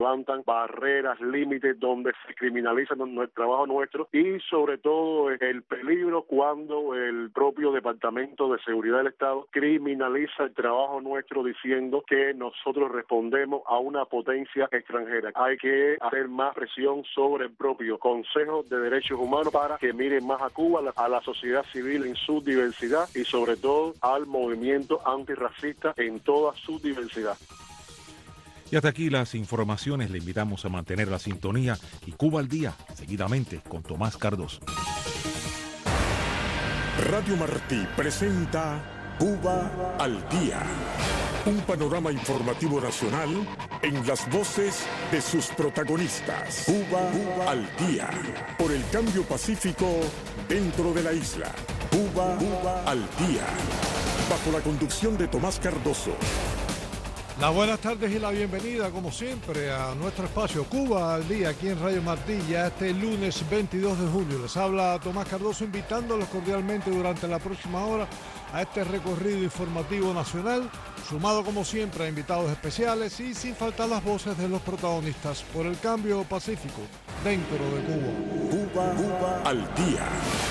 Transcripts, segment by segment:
levantan barreras, límites donde se criminaliza el trabajo nuestro y sobre todo el peligro cuando el propio Departamento de Seguridad del Estado criminaliza el trabajo nuestro diciendo que nosotros respondemos a una potencia extranjera. Hay que hacer más presión sobre el propio Consejo de Derechos Humanos para que miren más a Cuba, a la sociedad civil en su diversidad y sobre todo al movimiento antirracista en toda su diversidad. Y hasta aquí las informaciones. Le invitamos a mantener la sintonía y Cuba al Día, seguidamente con Tomás Cardoso. Radio Martí presenta Cuba al Día. Un panorama informativo nacional en las voces de sus protagonistas. Cuba al Día. Por el cambio pacífico dentro de la isla. Cuba al Día. Bajo la conducción de Tomás Cardoso. Las buenas tardes y la bienvenida, como siempre, a nuestro espacio Cuba al Día, aquí en Radio Martí, ya este lunes 22 de julio. Les habla Tomás Cardoso, invitándolos cordialmente durante la próxima hora a este recorrido informativo nacional, sumado como siempre a invitados especiales y sin faltar las voces de los protagonistas por el cambio pacífico dentro de Cuba. Cuba al Día.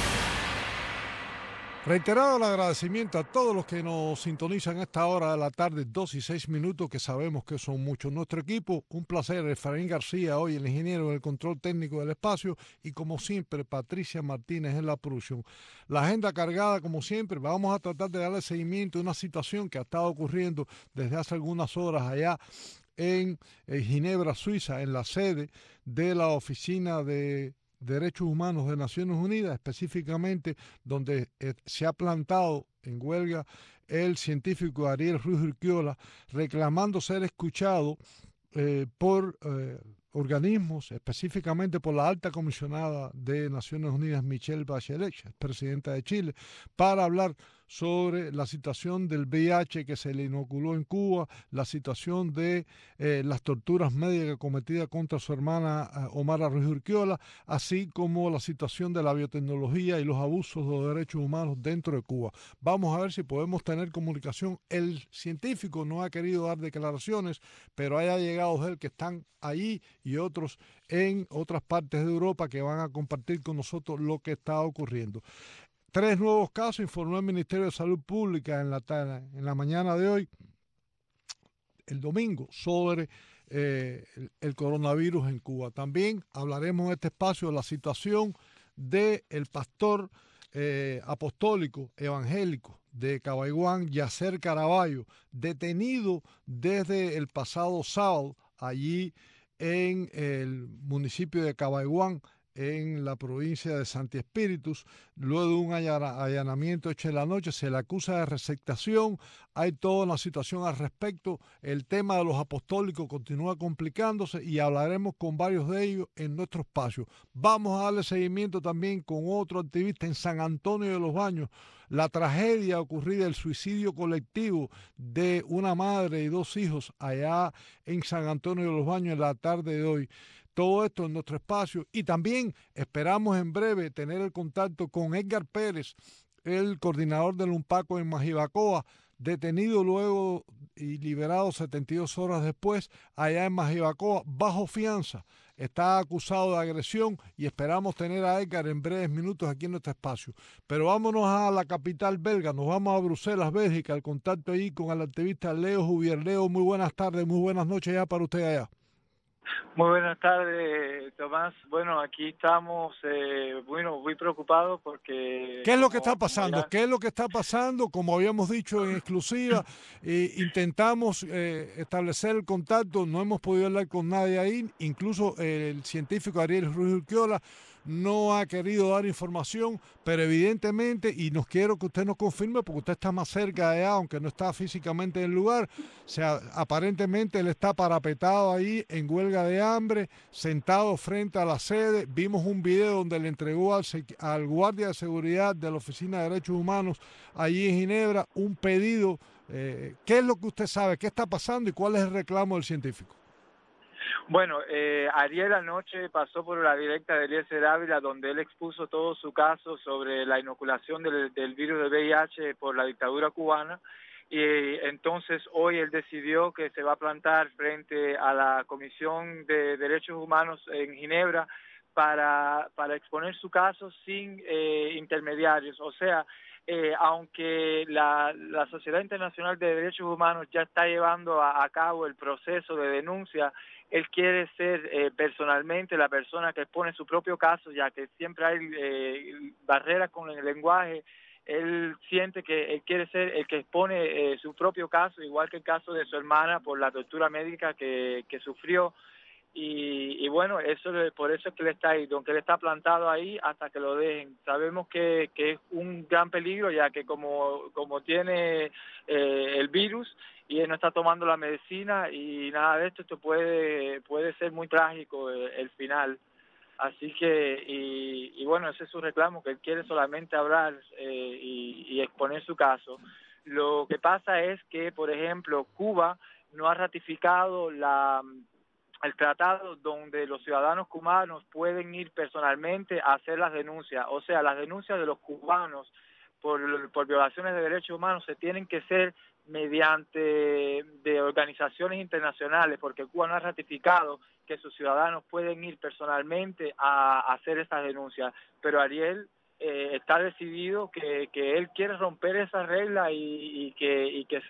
Reiterado el agradecimiento a todos los que nos sintonizan a esta hora de la tarde, 2:06, que sabemos que son muchos. Nuestro equipo, un placer, Efraín García, hoy el ingeniero del control técnico del espacio, y como siempre, Patricia Martínez en la producción. La agenda cargada, como siempre, vamos a tratar de darle seguimiento a una situación que ha estado ocurriendo desde hace algunas horas allá en Ginebra, Suiza, en la sede de la Oficina de Derechos Humanos de Naciones Unidas, específicamente donde se ha plantado en huelga el científico Ariel Ruiz Urquiola, reclamando ser escuchado por organismos, específicamente por la alta comisionada de Naciones Unidas, Michelle Bachelet, presidenta de Chile, para hablar sobre la situación del VIH que se le inoculó en Cuba, la situación de las torturas médicas cometidas contra su hermana Omara Ruiz Urquiola, así como la situación de la biotecnología y los abusos de los derechos humanos dentro de Cuba. Vamos a ver si podemos tener comunicación. El científico no ha querido dar declaraciones, pero haya llegado de él que están ahí y otros en otras partes de Europa que van a compartir con nosotros lo que está ocurriendo. 3 nuevos casos informó el Ministerio de Salud Pública en la mañana de hoy, el domingo, sobre el coronavirus en Cuba. También hablaremos en este espacio de la situación del pastor apostólico evangélico de Cabaiguán, Yacer Caraballo, detenido desde el pasado sábado allí en el municipio de Cabaiguán, en la provincia de Santi Espíritus, luego de un allanamiento hecho en la noche. Se le acusa de receptación. Hay toda una situación al respecto. El tema de los apostólicos continúa complicándose y hablaremos con varios de ellos en nuestro espacio. Vamos a darle seguimiento también con otro activista en San Antonio de los Baños. La tragedia ocurrida, el suicidio colectivo de una madre y 2 hijos allá en San Antonio de los Baños en la tarde de hoy. Todo esto en nuestro espacio, y también esperamos en breve tener el contacto con Edgar Pérez, el coordinador del UNPACO en Majibacoa, detenido luego y liberado 72 horas después allá en Majibacoa bajo fianza. Está acusado de agresión y esperamos tener a Edgar en breves minutos aquí en nuestro espacio. Pero vámonos a la capital belga, nos vamos a Bruselas, Bélgica, el contacto ahí con el activista Leo Juvier. Leo, muy buenas tardes, muy buenas noches ya para usted allá. Muy buenas tardes, Tomás. Bueno, aquí estamos, muy preocupados porque... ¿Qué es lo que está pasando? ¿Qué es lo que está pasando? Como habíamos dicho en exclusiva, intentamos establecer el contacto, no hemos podido hablar con nadie ahí, incluso el científico Ariel Ruiz Urquiola no ha querido dar información, pero evidentemente, y nos quiero que usted nos confirme, porque usted está más cerca de allá, aunque no está físicamente en el lugar, o sea, aparentemente él está parapetado ahí en huelga de hambre, sentado frente a la sede. Vimos un video donde le entregó al guardia de seguridad de la Oficina de Derechos Humanos allí en Ginebra un pedido. ¿Qué es lo que usted sabe? ¿Qué está pasando y cuál es el reclamo del científico? Bueno, Ariel anoche pasó por la directa de Eliezer Ávila, donde él expuso todo su caso sobre la inoculación del virus del VIH por la dictadura cubana, y entonces hoy él decidió que se va a plantar frente a la Comisión de Derechos Humanos en Ginebra para exponer su caso sin intermediarios. O sea, aunque la Sociedad Internacional de Derechos Humanos ya está llevando a cabo el proceso de denuncia, él quiere ser personalmente la persona que expone su propio caso, ya que siempre hay barreras con el lenguaje. Él siente que él quiere ser el que expone su propio caso, igual que el caso de su hermana por la tortura médica que sufrió. Y bueno, por eso es que él está ahí, aunque él está plantado ahí hasta que lo dejen. Sabemos que es un gran peligro, ya que como tiene el virus y él no está tomando la medicina y nada de esto puede ser muy trágico el final. Así que, y bueno, ese es su reclamo, que él quiere solamente hablar y exponer su caso. Lo que pasa es que, por ejemplo, Cuba no ha ratificado el tratado donde los ciudadanos cubanos pueden ir personalmente a hacer las denuncias. O sea, las denuncias de los cubanos por violaciones de derechos humanos se tienen que hacer mediante de organizaciones internacionales, porque Cuba no ha ratificado que sus ciudadanos pueden ir personalmente a hacer esas denuncias. Pero Ariel está decidido que él quiere romper esa regla y que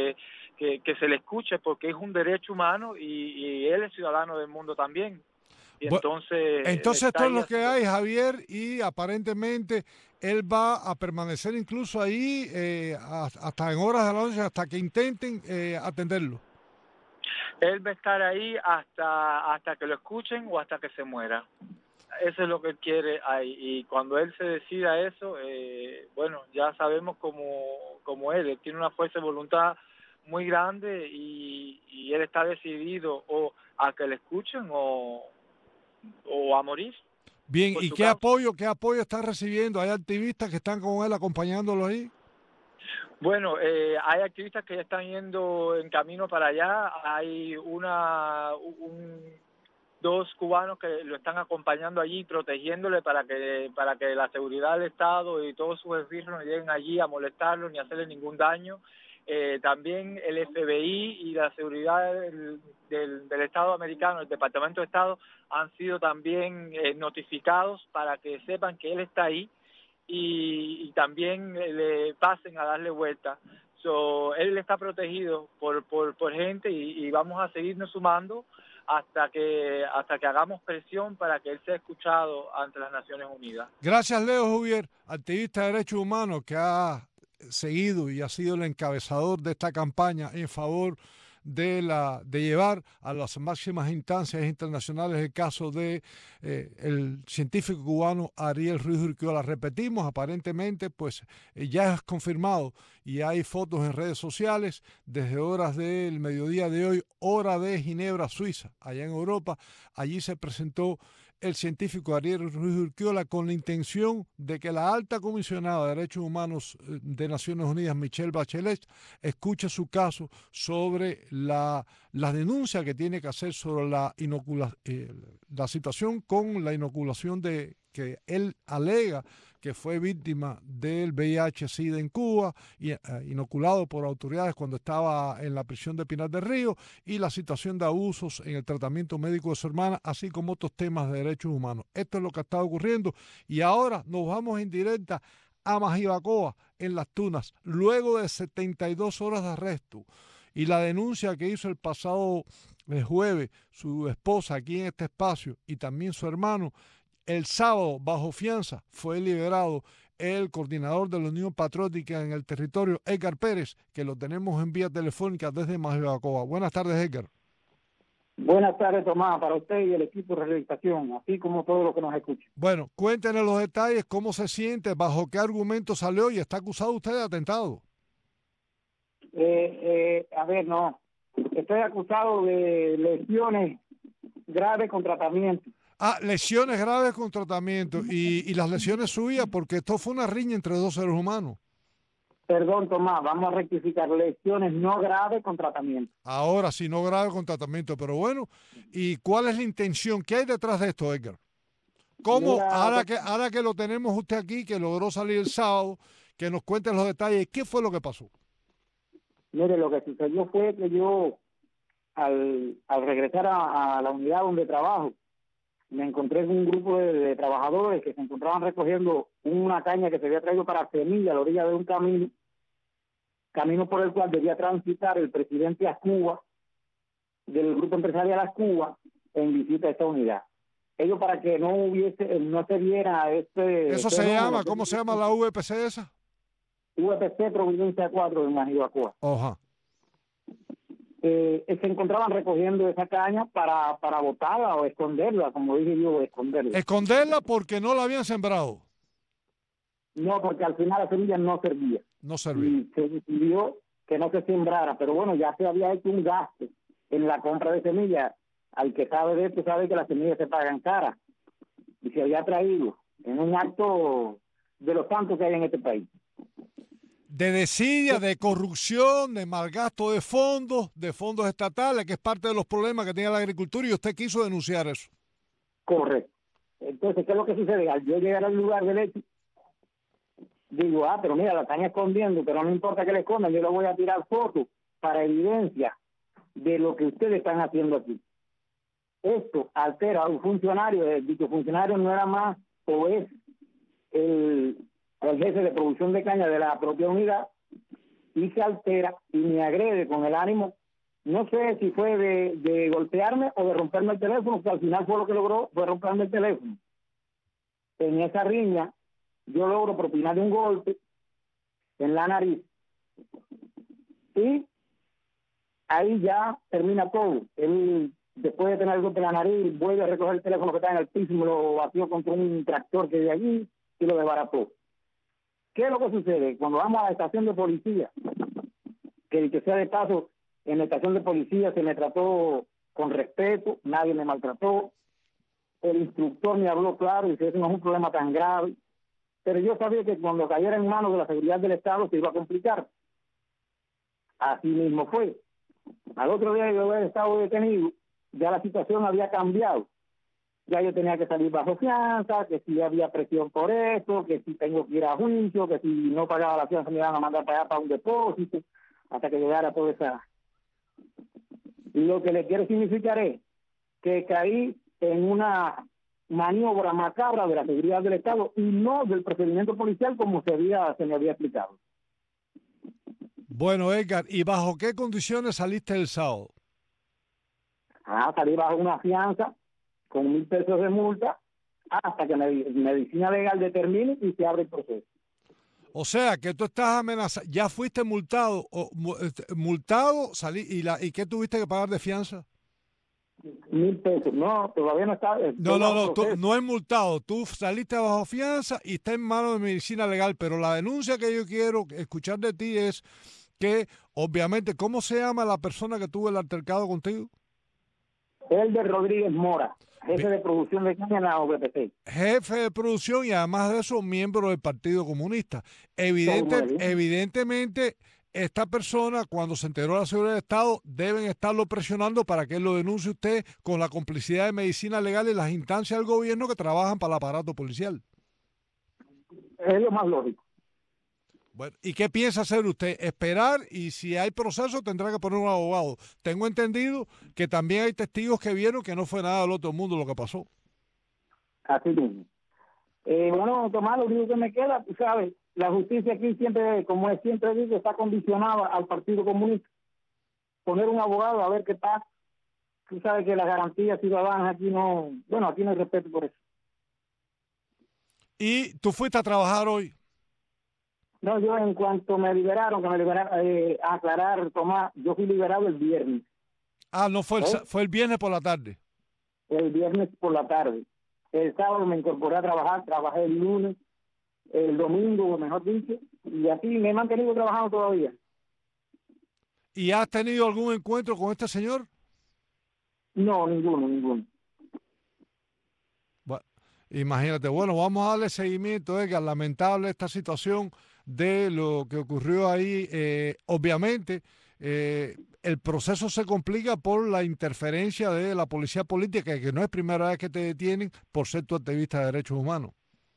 se le escuche, porque es un derecho humano y él es ciudadano del mundo también. Y entonces esto es lo que hay, Javier, y aparentemente él va a permanecer incluso ahí hasta en horas de la noche, hasta que intenten atenderlo. Él va a estar ahí hasta que lo escuchen o hasta que se muera. Eso es lo que él quiere ahí. Y cuando él se decida eso, bueno, ya sabemos cómo él tiene una fuerza de voluntad muy grande y él está decidido o a que le escuchen o a morir. Bien, ¿y qué apoyo está recibiendo? ¿Hay activistas que están con él acompañándolo ahí? Bueno, hay activistas que ya están yendo en camino para allá. Hay dos cubanos que lo están acompañando allí, protegiéndole para que la seguridad del Estado y todos sus esbirros no lleguen allí a molestarlo ni a hacerle ningún daño. También el FBI y la seguridad del Estado americano, el Departamento de Estado, han sido también notificados para que sepan que él está ahí y también le pasen a darle vuelta. Él está protegido por gente y vamos a seguirnos sumando hasta que hagamos presión para que él sea escuchado ante las Naciones Unidas. Gracias, Leo Juvier, activista de derechos humanos que ha seguido y ha sido el encabezador de esta campaña en favor de llevar a las máximas instancias internacionales el caso de el científico cubano Ariel Ruiz Urquiola. Repetimos, aparentemente pues ya es confirmado y hay fotos en redes sociales desde horas del mediodía de hoy, hora de Ginebra, Suiza, allá en Europa. Allí se presentó el científico Ariel Ruiz Urquiola con la intención de que la alta comisionada de Derechos Humanos de Naciones Unidas, Michelle Bachelet, escuche su caso sobre la denuncia que tiene que hacer sobre la situación con la inoculación de que él alega que fue víctima del VIH-Sida en Cuba, inoculado por autoridades cuando estaba en la prisión de Pinar del Río, y la situación de abusos en el tratamiento médico de su hermana, así como otros temas de derechos humanos. Esto es lo que ha estado ocurriendo y ahora nos vamos en directa a Majibacoa, en Las Tunas, luego de 72 horas de arresto y la denuncia que hizo el pasado jueves su esposa aquí en este espacio y también su hermano. El sábado, bajo fianza, fue liberado el coordinador de la Unión Patriótica en el territorio, Edgar Pérez, que lo tenemos en vía telefónica desde Majibacoa. Buenas tardes, Edgar. Buenas tardes, Tomás, para usted y el equipo de rehabilitación, así como todo lo que nos escucha. Bueno, cuéntenos los detalles, cómo se siente, bajo qué argumento salió y está acusado usted de atentado. No, estoy acusado de lesiones graves con tratamiento. Lesiones graves con tratamiento y las lesiones suyas, porque esto fue una riña entre dos seres humanos. Perdón, Tomás, vamos a rectificar, lesiones no graves con tratamiento. Ahora sí, no grave con tratamiento, pero bueno, ¿y cuál es la intención? ¿Qué hay detrás de esto, Edgar? ¿Cómo, ahora que lo tenemos usted aquí, que logró salir el sábado, que nos cuente los detalles, qué fue lo que pasó? Mire, lo que sucedió fue que yo, al regresar a la unidad donde trabajo, me encontré con un grupo de trabajadores que se encontraban recogiendo una caña que se había traído para semilla a la orilla de un camino por el cual debía transitar el presidente a Cuba, del grupo empresarial a Cuba, en visita a esta unidad. Ellos, para que no se viera ¿Eso se llama? ¿Cómo se llama la VPC esa? VPC Providencia 4 en Majibacoa. Ajá. Se encontraban recogiendo esa caña para botarla o esconderla, como dije yo, esconderla. ¿Esconderla porque no la habían sembrado? No, porque al final la semilla no servía. No servía. Y se decidió que no se sembrara, pero bueno, ya se había hecho un gasto en la compra de semillas. Al que sabe de esto sabe que las semillas se pagan caras. Y se había traído en un acto de los tantos que hay en este país. De desidia, de corrupción, de malgasto de fondos estatales, que es parte de los problemas que tiene la agricultura, y usted quiso denunciar eso. Correcto. Entonces, ¿qué es lo que sucede? Al yo llegar al lugar del hecho, digo, pero mira, la están escondiendo, pero no importa que le escondan, yo le voy a tirar fotos para evidencia de lo que ustedes están haciendo aquí. Esto altera a un funcionario, dicho funcionario no era más o es el jefe de producción de caña de la propia unidad, y se altera y me agrede con el ánimo, no sé si fue de golpearme o de romperme el teléfono, que al final fue lo que logró, fue romperme el teléfono. En esa riña yo logro propinarle un golpe en la nariz y ahí ya termina todo. Él, después de tener el golpe en la nariz, vuelve a recoger el teléfono que está en el piso y me lo batió contra un tractor que hay allí y lo desbarató. ¿Qué es lo que sucede? Cuando vamos a la estación de policía, que sea de paso, en la estación de policía se me trató con respeto, nadie me maltrató, el instructor me habló claro y dice, eso no es un problema tan grave, pero yo sabía que cuando cayera en manos de la seguridad del Estado se iba a complicar. Así mismo fue. Al otro día yo había estado detenido, ya la situación había cambiado. Ya yo tenía que salir bajo fianza, que si había presión por esto, que si tengo que ir a juicio, que si no pagaba la fianza me iban a mandar para allá para un depósito, hasta que llegara toda esa... Lo que le quiero significar es que caí en una maniobra macabra de la seguridad del Estado y no del procedimiento policial como se me había explicado. Bueno, Edgar, ¿y bajo qué condiciones saliste el sábado? Salí bajo una fianza con 1,000 pesos de multa hasta que medicina legal determine y se abre el proceso. O sea, que tú estás amenazado, ya fuiste multado, salí, ¿y qué tuviste que pagar de fianza? 1,000 pesos, no, todavía no está. No, tú no es multado, tú saliste bajo fianza y está en manos de medicina legal, pero la denuncia que yo quiero escuchar de ti es que, obviamente, ¿cómo se llama la persona que tuvo el altercado contigo? Elder Rodríguez Mora, jefe de producción de caña en la OVPC. Jefe de producción y además de eso, miembro del Partido Comunista. Evidentemente, esta persona, cuando se enteró de la seguridad del Estado, deben estarlo presionando para que él lo denuncie usted con la complicidad de medicina legal y las instancias del gobierno que trabajan para el aparato policial. Es lo más lógico. Bueno, ¿y qué piensa hacer usted? Esperar, y si hay proceso tendrá que poner un abogado. Tengo entendido que también hay testigos que vieron que no fue nada del otro mundo lo que pasó. Así mismo. Bueno, Tomás, lo único que me queda, tú sabes, la justicia aquí siempre, como siempre digo, está condicionada al Partido Comunista. Poner un abogado a ver qué pasa. Tú sabes que las garantías ciudadanas aquí aquí no hay respeto por eso. ¿Y tú fuiste a trabajar hoy? No, yo en cuanto me liberaron, aclarar, Tomás, yo fui liberado el viernes. No, fue el viernes por la tarde. El viernes por la tarde. El sábado me incorporé a trabajar, trabajé el lunes, el domingo, mejor dicho, y así me he mantenido trabajando todavía. ¿Y has tenido algún encuentro con este señor? No, ninguno. Bueno, imagínate, vamos a darle seguimiento, Edgar. Lamentable esta situación de lo que ocurrió ahí. Obviamente, el proceso se complica por la interferencia de la policía política, que no es primera vez que te detienen por ser tu activista de derechos humanos.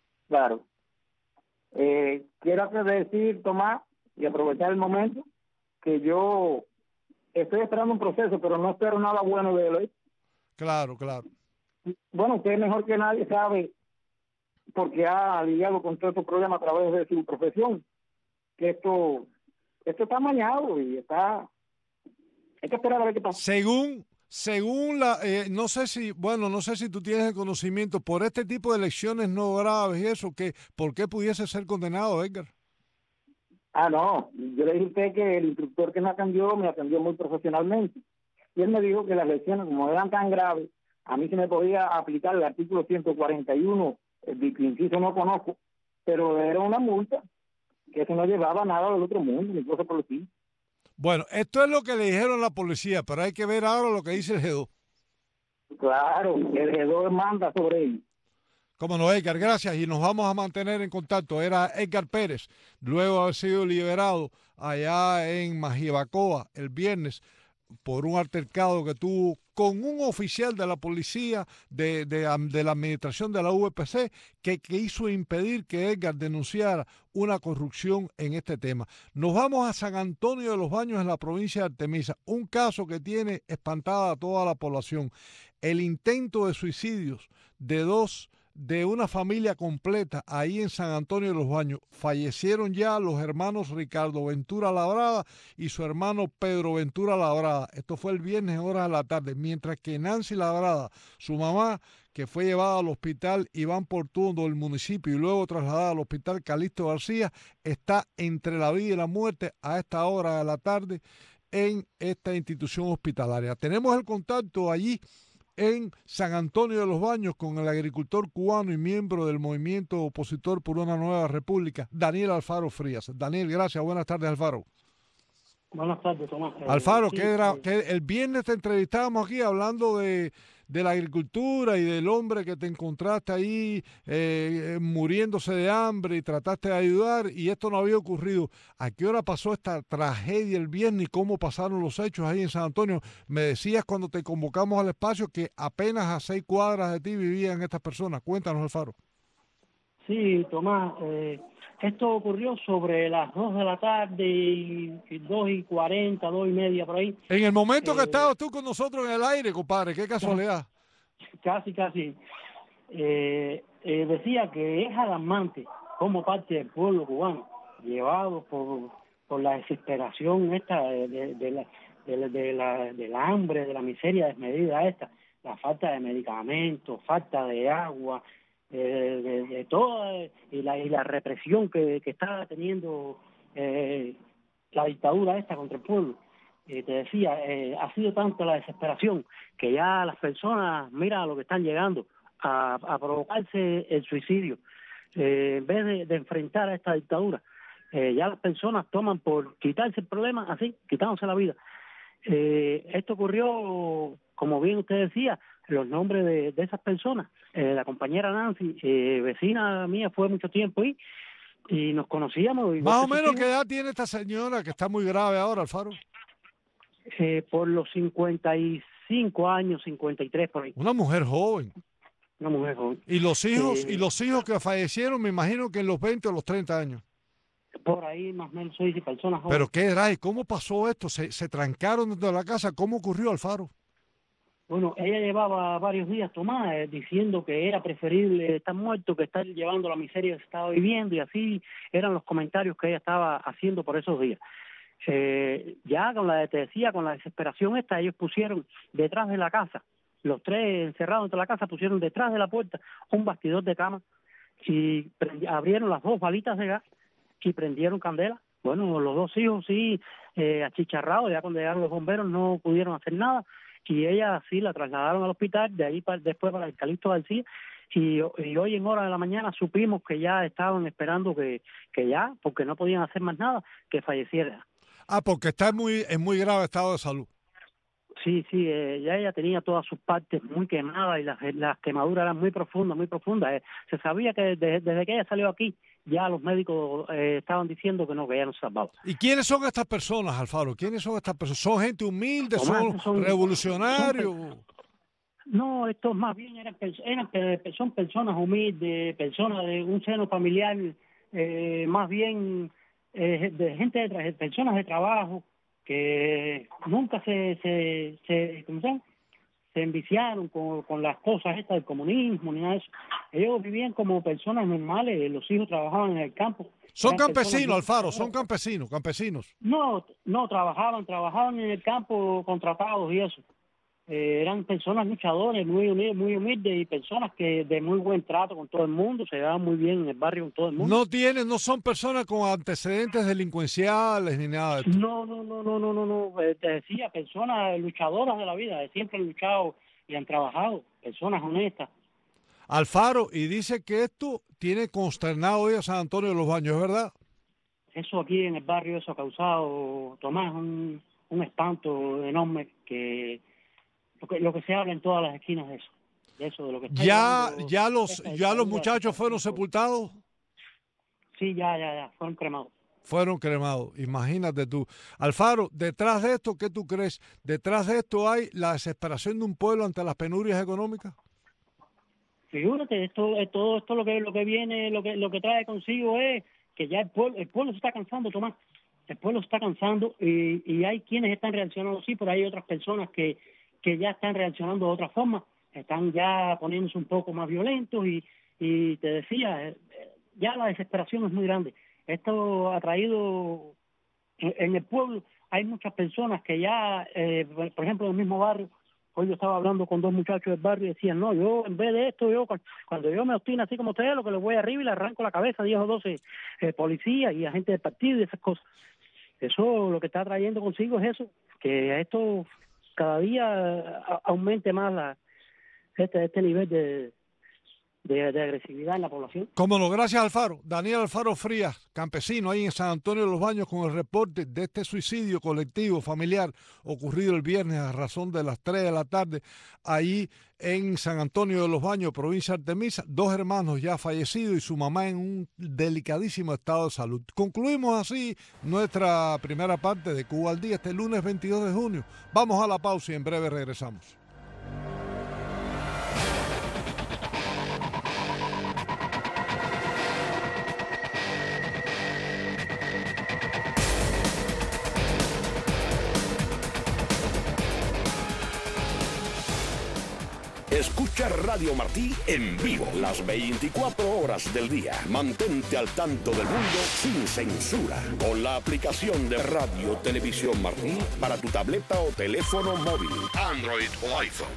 Claro. Quiero decir, Tomás, y aprovechar el momento, que yo estoy esperando un proceso, pero no espero nada bueno de él, ¿eh? Claro, claro. Bueno, usted mejor que nadie sabe, porque ha lidiado con todos estos problemas a través de su profesión, que esto está amañado y hay que esperar a ver qué pasa. Según no sé si tú tienes el conocimiento por este tipo de lesiones no graves y eso, ¿por qué pudiese ser condenado, Edgar? No, yo le dije a usted que el instructor que me atendió muy profesionalmente. Y él me dijo que las lesiones, como eran tan graves, a mí se me podía aplicar el artículo 141, el inciso no conozco, pero era una multa, que eso no llevaba nada del otro mundo, ni cosa por el estilo. Bueno, esto es lo que le dijeron a la policía, pero hay que ver ahora lo que dice el G2. Claro, el G2 manda sobre ello. Cómo no, Edgar, gracias. Y nos vamos a mantener en contacto. Era Edgar Pérez, luego de haber sido liberado allá en Majibacoa el viernes por un altercado que tuvo con un oficial de la policía de la administración de la UPC que quiso impedir que Edgar denunciara una corrupción en este tema. Nos vamos a San Antonio de los Baños, en la provincia de Artemisa, un caso que tiene espantada a toda la población. El intento de suicidios de una familia completa ahí en San Antonio de los Baños. Fallecieron ya los hermanos Ricardo Ventura Labrada y su hermano Pedro Ventura Labrada. Esto fue el viernes en horas de la tarde, mientras que Nancy Labrada, su mamá, que fue llevada al hospital Iván Portuondo del municipio y luego trasladada al hospital Calixto García, está entre la vida y la muerte a esta hora de la tarde en esta institución hospitalaria. Tenemos el contacto allí en San Antonio de los Baños con el agricultor cubano y miembro del movimiento opositor por una nueva república, Daniel Alfaro Frías. Daniel, gracias. Buenas tardes, Alfaro. Buenas tardes, Tomás. Alfaro, sí, que el viernes te entrevistábamos aquí hablando de la agricultura y del hombre que te encontraste ahí muriéndose de hambre y trataste de ayudar y esto no había ocurrido. ¿A qué hora pasó esta tragedia el viernes y cómo pasaron los hechos ahí en San Antonio? Me decías cuando te convocamos al espacio que apenas a 6 cuadras de ti vivían estas personas. Cuéntanos, Alfaro. Sí, Tomás. Esto ocurrió sobre las 2 de la tarde y 2:40, 2:30 por ahí. En el momento que estabas tú con nosotros en el aire, compadre, qué casualidad. Casi. Decía que es alarmante como parte del pueblo cubano, llevado por la desesperación esta del hambre, de la miseria desmedida esta, la falta de medicamentos, falta de agua, de toda y la represión que está teniendo la dictadura esta contra el pueblo. Te decía, ha sido tanto la desesperación que ya las personas, mira lo que están llegando a provocarse el suicidio. En vez de enfrentar a esta dictadura, ya las personas toman por quitarse el problema así, quitándose la vida. Esto ocurrió, como bien usted decía, los nombres de esas personas. La compañera Nancy, vecina mía, fue mucho tiempo ahí y nos conocíamos. Más o menos, ¿qué edad tiene esta señora que está muy grave ahora, Alfaro? Por los 55 años, 53 por ahí. Una mujer joven. Una mujer joven. ¿Y los hijos que fallecieron, me imagino que en los 20 o los 30 años? Por ahí más o menos soy personas jóvenes. ¿Pero qué era? ¿Cómo pasó esto? ¿Se trancaron dentro de la casa? ¿Cómo ocurrió, Alfaro? Bueno, ella llevaba varios días, Tomás, diciendo que era preferible estar muerto que estar llevando la miseria que se estaba viviendo, y así eran los comentarios que ella estaba haciendo por esos días. Ya con la desesperación esta, ellos pusieron detrás de la casa, los tres encerrados dentro de la casa, pusieron detrás de la puerta un bastidor de cama y abrieron las 2 balitas de gas y prendieron candela. Bueno, los 2 hijos sí, achicharrados, ya cuando llegaron los bomberos no pudieron hacer nada, y ella sí la trasladaron al hospital, de ahí después para el Calixto García, y hoy en hora de la mañana supimos que ya estaban esperando que ya, porque no podían hacer más nada, que falleciera. Porque está en muy grave estado de salud. Sí, ya ella tenía todas sus partes muy quemadas y las quemaduras eran muy profundas. Se sabía que desde que ella salió aquí, ya los médicos estaban diciendo que ella no se salvaba. ¿Y quiénes son estas personas, Alfaro? ¿Quiénes son estas personas? ¿Son gente humilde? ¿Son revolucionarios? No, estos más bien son personas humildes, personas de un seno familiar, más bien de personas de trabajo, que nunca se enviciaron con las cosas estas del comunismo ni nada de eso. Ellos vivían como personas normales, los hijos trabajaban en el campo. Son campesinos, Alfaro, son campesinos. No, trabajaban en el campo contratados y eso. Eran personas luchadores, muy humildes y personas que de muy buen trato con todo el mundo, se llevaban muy bien en el barrio con todo el mundo. No son personas con antecedentes delincuenciales ni nada de esto. No, te decía, personas luchadoras de la vida, siempre han luchado y han trabajado, personas honestas. Alfaro, y dice que esto tiene consternado hoy a San Antonio de los Baños, ¿es verdad? Eso aquí en el barrio, eso ha causado, Tomás, un espanto enorme, que lo que se habla en todas las esquinas de eso de lo que está ya los muchachos fueron sepultados. Sí, ya fueron cremados. Imagínate tú, Alfaro, detrás de esto, ¿qué tú crees? Detrás de esto hay la desesperación de un pueblo ante las penurias económicas. Figúrate, todo esto lo que viene, lo que trae consigo es que ya el pueblo se está cansando, Tomás. El pueblo se está cansando y hay quienes están reaccionando así, pero hay otras personas que ya están reaccionando de otra forma, están ya poniéndose un poco más violentos y te decía, ya la desesperación es muy grande. Esto ha traído en el pueblo, hay muchas personas que ya, por ejemplo, en el mismo barrio, hoy yo estaba hablando con dos muchachos del barrio y decían, no, yo en vez de esto, cuando yo me obstino así como ustedes, lo que les voy arriba y le arranco la cabeza a 10 o 12 policías y agentes del partido y esas cosas. Eso lo que está trayendo consigo es eso, que esto cada día aumente más este nivel de agresividad en la población. Cómo no, gracias Alfaro. Daniel Alfaro Frías, campesino ahí en San Antonio de los Baños, con el reporte de este suicidio colectivo familiar ocurrido el viernes a razón de las 3 de la tarde, ahí en San Antonio de los Baños, provincia de Artemisa, 2 hermanos ya fallecidos y su mamá en un delicadísimo estado de salud. Concluimos así nuestra primera parte de Cuba al Día este lunes 22 de junio. Vamos a la pausa y en breve regresamos. Escucha Radio Martí en vivo las 24 horas del día. Mantente al tanto del mundo sin censura con la aplicación de Radio Televisión Martí para tu tableta o teléfono móvil, Android o iPhone.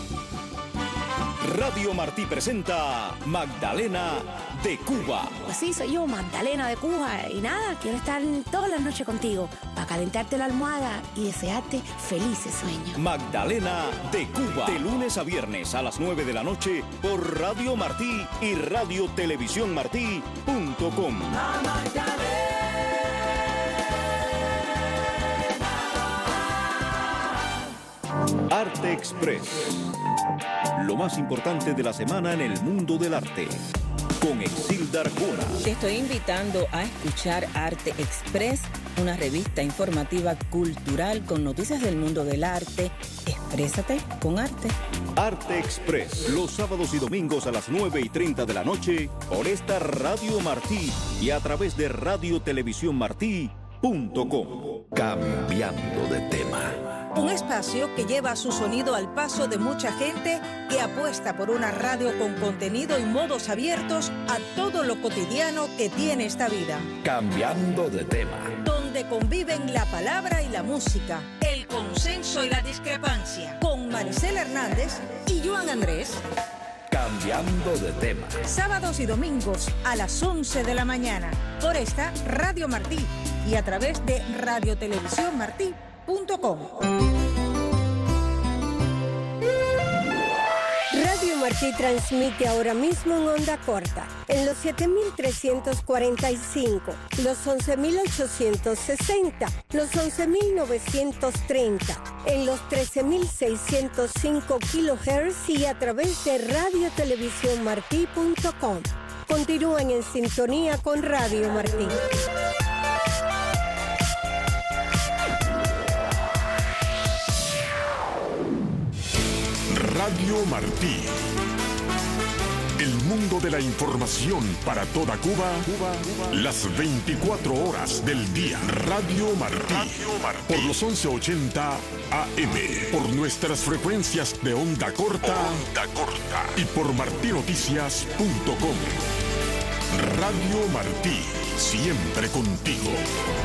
Radio Martí presenta Magdalena de Cuba. Pues sí, soy yo, Magdalena de Cuba. Y nada, quiero estar todas las noches contigo para calentarte la almohada y desearte felices sueños. Magdalena de Cuba. De lunes a viernes a las 9 de la noche por Radio Martí y Radio Televisión Martí.com. Arte Express. Lo más importante de la semana en el mundo del arte. Con Exilda Arjona. Te estoy invitando a escuchar Arte Express, una revista informativa cultural con noticias del mundo del arte. Exprésate con arte. Arte Express, los sábados y domingos a las 9:30 de la noche por esta Radio Martí y a través de Radio Televisión Martí.com. Cambiando de tema. Un espacio que lleva su sonido al paso de mucha gente que apuesta por una radio con contenido y modos abiertos a todo lo cotidiano que tiene esta vida. Cambiando de tema. Donde conviven la palabra y la música, el consenso y la discrepancia. Con Maricela Hernández y Joan Andrés. Cambiando de tema. Sábados y domingos a las 11 de la mañana. Por esta Radio Martí y a través de Radio Televisión Martí.com. Radio Martí transmite ahora mismo en onda corta, en los 7.345, los 11.860, los 11.930, en los 13.605 kHz y a través de radiotelevisiónmartí.com. Continúen en sintonía con Radio Martí. Radio Martí. El mundo de la información para toda Cuba, las 24 horas del día. Radio Martí, por los 1180 AM, por nuestras frecuencias de onda corta y por martinoticias.com. Radio Martí, siempre contigo.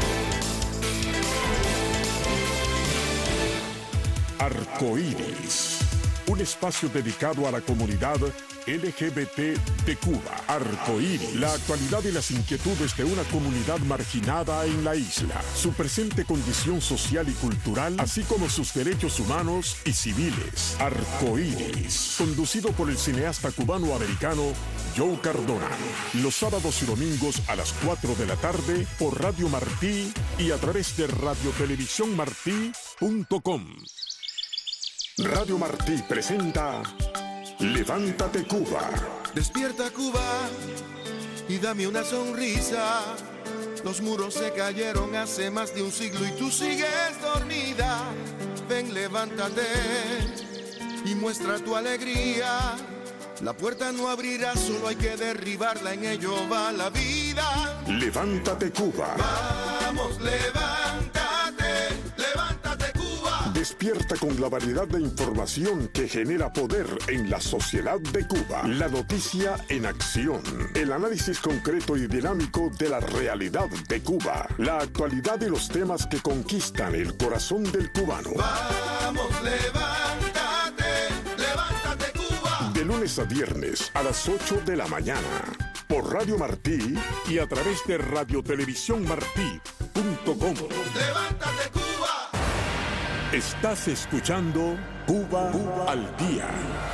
Arcoíris, un espacio dedicado a la comunidad LGBT de Cuba. Arcoíris, la actualidad y las inquietudes de una comunidad marginada en la isla, su presente condición social y cultural, así como sus derechos humanos y civiles. Arcoíris, conducido por el cineasta cubano-americano Joe Cardona, los sábados y domingos a las 4 de la tarde por Radio Martí y a través de radiotelevisiónmartí.com. Radio Martí presenta Levántate Cuba. Despierta Cuba y dame una sonrisa. Los muros se cayeron hace más de un siglo y tú sigues dormida. Ven, levántate y muestra tu alegría. La puerta no abrirá, solo hay que derribarla, en ello va la vida. Levántate Cuba. Vamos, levántate, levántate Cuba. Despierta con la variedad de información que genera poder en la sociedad de Cuba. La noticia en acción. El análisis concreto y dinámico de la realidad de Cuba. La actualidad y los temas que conquistan el corazón del cubano. Vamos, levántate, levántate Cuba. De lunes a viernes a las 8 de la mañana. Por Radio Martí y a través de radiotelevisiónmartí.com. Levántate Cuba. Estás escuchando Cuba al Día.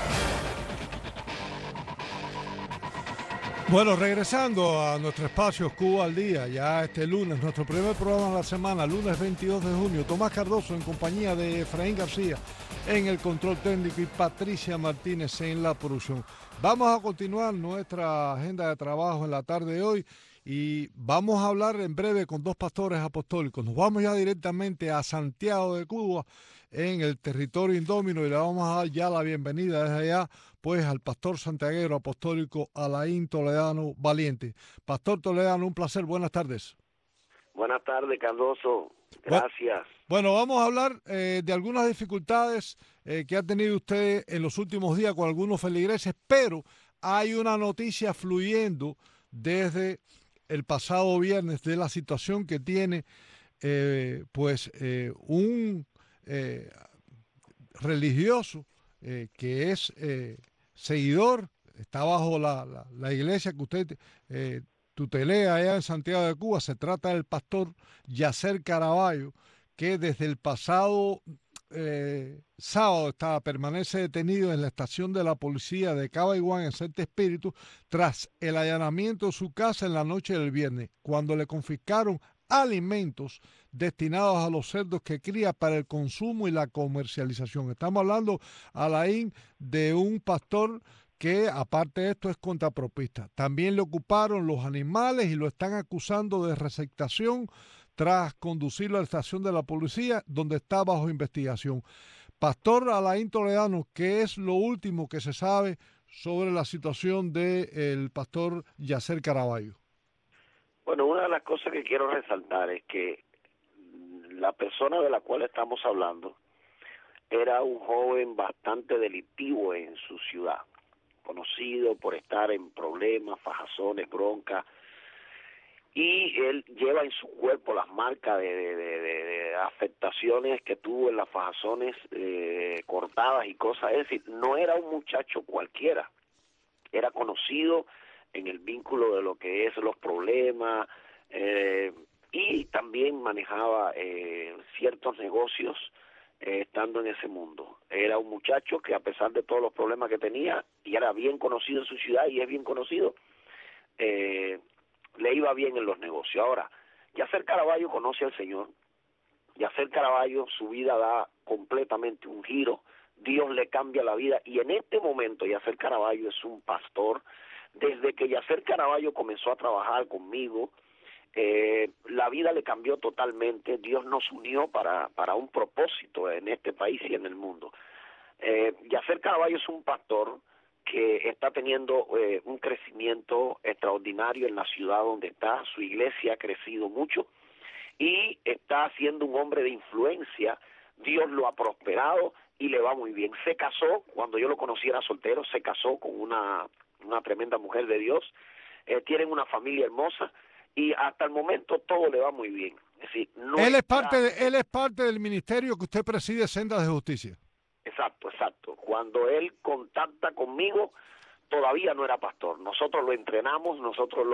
Bueno, regresando a nuestro espacio Cuba al Día, ya este lunes, nuestro primer programa de la semana, lunes 22 de junio, Tomás Cardoso en compañía de Efraín García en el control técnico y Patricia Martínez en la producción. Vamos a continuar nuestra agenda de trabajo en la tarde de hoy y vamos a hablar en breve con dos pastores apostólicos. Nos vamos ya directamente a Santiago de Cuba, en el territorio indómino, y le vamos a dar ya la bienvenida desde allá pues al pastor santiaguero apostólico Alain Toledano Valiente. Pastor Toledano, un placer, buenas tardes. Buenas tardes, Cardoso, gracias. Bueno, vamos a hablar de algunas dificultades que ha tenido usted en los últimos días con algunos feligreses, pero hay una noticia fluyendo desde el pasado viernes de la situación que tiene un religioso que es seguidor, está bajo la iglesia que usted tutelea allá en Santiago de Cuba. Se trata del pastor Yacer Caraballo, que desde el pasado sábado permanece detenido en la estación de la policía de Cabaiguán en Santo Espíritu tras el allanamiento de su casa en la noche del viernes, cuando le confiscaron alimentos destinados a los cerdos que cría para el consumo y la comercialización. Estamos hablando, Alain, de un pastor que aparte de esto es contrapropista. También le ocuparon los animales y lo están acusando de receptación tras conducirlo a la estación de la policía, donde está bajo investigación. Pastor Alain Toledano, ¿qué es lo último que se sabe sobre la situación del pastor Yacer Caraballo? Bueno, una de las cosas que quiero resaltar es que la persona de la cual estamos hablando era un joven bastante delictivo en su ciudad, conocido por estar en problemas, fajazones, broncas, y él lleva en su cuerpo las marcas de afectaciones que tuvo en las fajazones cortadas y cosas. Es decir, no era un muchacho cualquiera, era conocido en el vínculo de lo que es los problemas, y también manejaba ciertos negocios estando en ese mundo. Era un muchacho que, a pesar de todos los problemas que tenía, y era bien conocido en su ciudad y es bien conocido, le iba bien en los negocios. Ahora, Yacer Caraballo conoce al Señor. Yacer Caraballo, su vida da completamente un giro. Dios le cambia la vida, y en este momento Yacer Caraballo es un pastor. Desde que Yacer Caraballo comenzó a trabajar conmigo, la vida le cambió totalmente. Dios nos unió para un propósito en este país y en el mundo. Yacer Caraballo es un pastor que está teniendo un crecimiento extraordinario en la ciudad donde está. Su iglesia ha crecido mucho y está siendo un hombre de influencia. Dios lo ha prosperado y le va muy bien. Se casó, cuando yo lo conocí era soltero, se casó con una tremenda mujer de Dios. Tienen una familia hermosa y hasta el momento todo le va muy bien. Es decir, él es parte del ministerio que usted preside, Sendas de Justicia. Exacto. Cuando él contacta conmigo, todavía no era pastor. Nosotros lo entrenamos, nosotros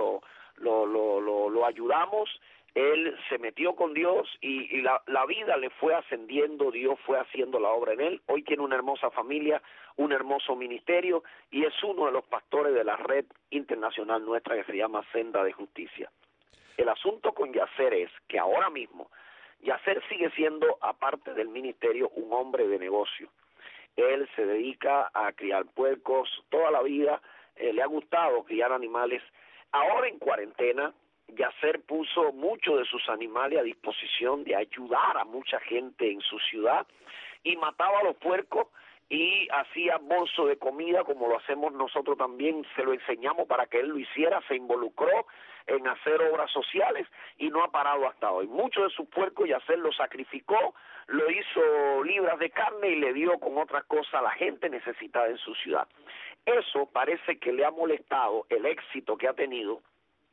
lo ayudamos. Él se metió con Dios y la vida le fue ascendiendo, Dios fue haciendo la obra en él. Hoy tiene una hermosa familia, un hermoso ministerio y es uno de los pastores de la red internacional nuestra que se llama Senda de Justicia. El asunto con Yacer es que ahora mismo Yacer sigue siendo, aparte del ministerio, un hombre de negocio. Él se dedica a criar puercos toda la vida, le ha gustado criar animales. Ahora en cuarentena, Yacer puso muchos de sus animales a disposición de ayudar a mucha gente en su ciudad y mataba a los puercos y hacía bolso de comida como lo hacemos nosotros también, se lo enseñamos para que él lo hiciera, se involucró en hacer obras sociales y no ha parado hasta hoy. Muchos de sus puercos Yacer los sacrificó, lo hizo libras de carne y le dio con otras cosas a la gente necesitada en su ciudad. Eso parece que le ha molestado el éxito que ha tenido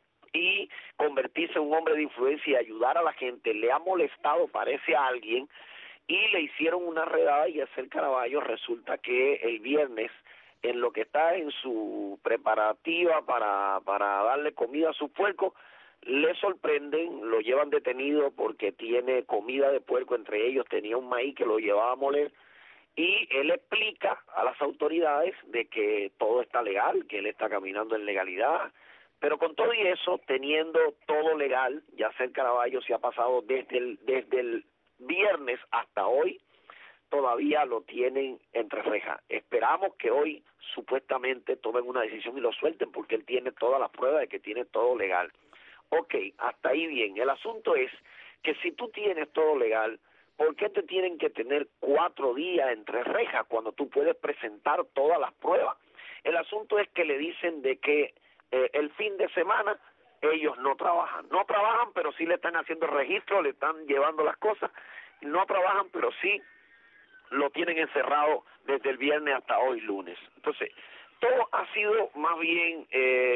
y convertirse en un hombre de influencia y ayudar a la gente, le ha molestado, parece, a alguien, y le hicieron una redada y Yacer Caraballo resulta que el viernes, en lo que está en su preparativa para darle comida a sus puercos, le sorprenden, lo llevan detenido porque tiene comida de puerco, entre ellos tenía un maíz que lo llevaba a moler, y él explica a las autoridades de que todo está legal, que él está caminando en legalidad, pero con todo y eso, teniendo todo legal, Yacer Caraballo se ha pasado desde el viernes hasta hoy, todavía lo tienen entre rejas. Esperamos que hoy supuestamente tomen una decisión y lo suelten porque él tiene todas las pruebas de que tiene todo legal. Ok, hasta ahí bien. El asunto es que si tú tienes todo legal, ¿por qué te tienen que tener 4 días entre rejas cuando tú puedes presentar todas las pruebas? El asunto es que le dicen de que el fin de semana ellos no trabajan, pero sí le están haciendo registro, le están llevando las cosas, no trabajan, pero sí lo tienen encerrado desde el viernes hasta hoy lunes. Entonces, todo ha sido más bien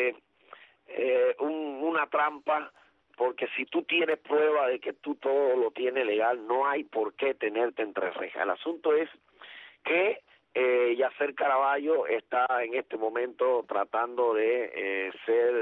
una trampa, porque si tú tienes prueba de que tú todo lo tienes legal, no hay por qué tenerte entre rejas. El asunto es que Yacer Caraballo está en este momento tratando de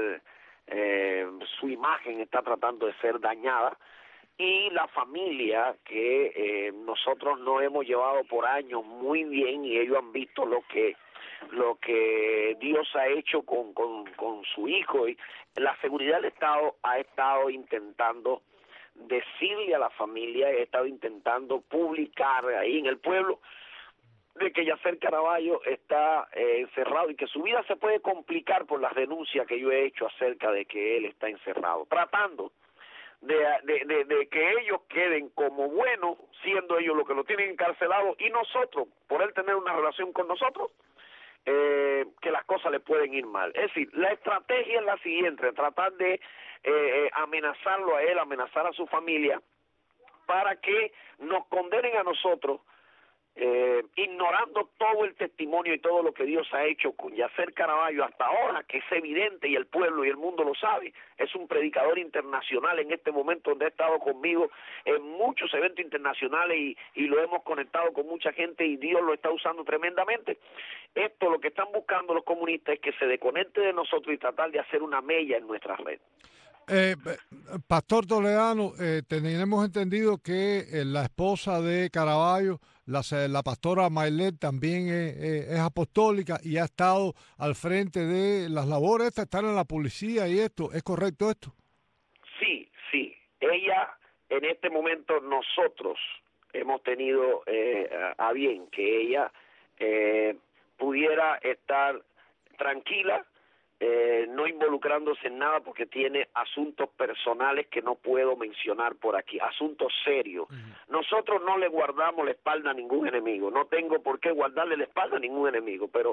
su imagen está tratando de ser dañada, y la familia que nosotros nos hemos llevado por años muy bien y ellos han visto lo que Dios ha hecho con su hijo, y la seguridad del Estado ha estado intentando decirle a la familia, ha estado intentando publicar ahí en el pueblo de que Yacer Caraballo está encerrado y que su vida se puede complicar por las denuncias que yo he hecho acerca de que él está encerrado, tratando de que ellos queden como buenos, siendo ellos los que lo tienen encarcelado, y nosotros, por él tener una relación con nosotros, que las cosas le pueden ir mal. Es decir, la estrategia es la siguiente: tratar de amenazarlo a él, amenazar a su familia, para que nos condenen a nosotros, ignorando todo el testimonio y todo lo que Dios ha hecho con Yacer Caraballo hasta ahora, que es evidente y el pueblo y el mundo lo sabe. Es un predicador internacional en este momento, donde ha estado conmigo en muchos eventos internacionales y lo hemos conectado con mucha gente y Dios lo está usando tremendamente. Esto, lo que están buscando los comunistas es que se desconecte de nosotros y tratar de hacer una mella en nuestra red. Pastor Toledano, tenemos entendido que la esposa de Caraballo, la pastora Maylet, también es apostólica y ha estado al frente de las labores estas, estar en la policía y esto. ¿Es correcto esto? Sí. Ella, en este momento, nosotros hemos tenido a bien que ella pudiera estar tranquila, no involucrándose en nada, porque tiene asuntos personales que no puedo mencionar por aquí, asuntos serios. Nosotros no le guardamos la espalda a ningún enemigo, no tengo por qué guardarle la espalda a ningún enemigo, pero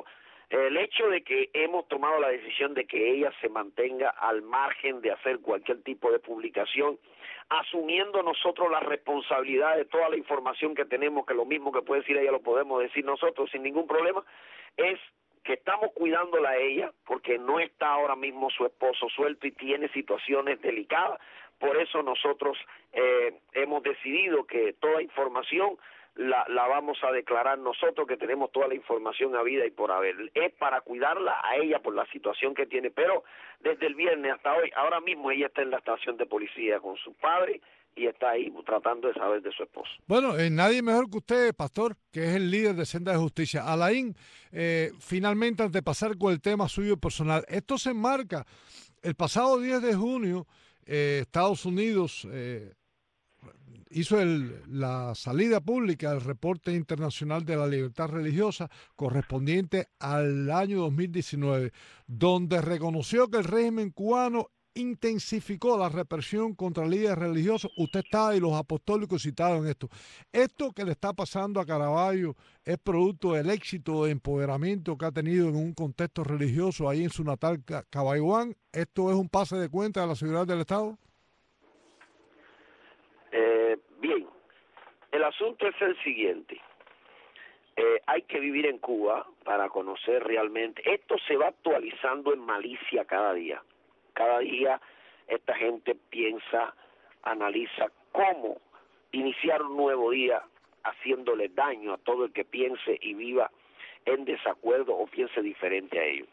El hecho de que hemos tomado la decisión de que ella se mantenga al margen de hacer cualquier tipo de publicación, asumiendo nosotros la responsabilidad de toda la información que tenemos, que lo mismo que puede decir ella lo podemos decir nosotros sin ningún problema, es que estamos cuidándola a ella porque no está ahora mismo su esposo suelto y tiene situaciones delicadas. Por eso nosotros hemos decidido que toda información la vamos a declarar nosotros, que tenemos toda la información habida y por haber. Es para cuidarla a ella por la situación que tiene, pero desde el viernes hasta hoy, ahora mismo ella está en la estación de policía con su padre y está ahí tratando de saber de su esposo. Bueno, nadie mejor que usted, pastor, que es el líder de Senda de Justicia. Alain, finalmente, antes de pasar con el tema suyo personal, esto se enmarca el pasado 10 de junio, Estados Unidos hizo la salida pública del reporte internacional de la libertad religiosa correspondiente al año 2019, donde reconoció que el régimen cubano intensificó la represión contra líderes religiosos. Usted está y los apostólicos citados en esto. Esto que le está pasando a Caraballo es producto del éxito de empoderamiento que ha tenido en un contexto religioso ahí en su natal Cabaiguán. ¿Esto es un pase de cuenta de la seguridad del Estado? Bien, el asunto es el siguiente. Hay que vivir en Cuba para conocer realmente. Esto se va actualizando en malicia cada día. Cada día esta gente piensa, analiza cómo iniciar un nuevo día haciéndole daño a todo el que piense y viva en desacuerdo o piense diferente a ellos.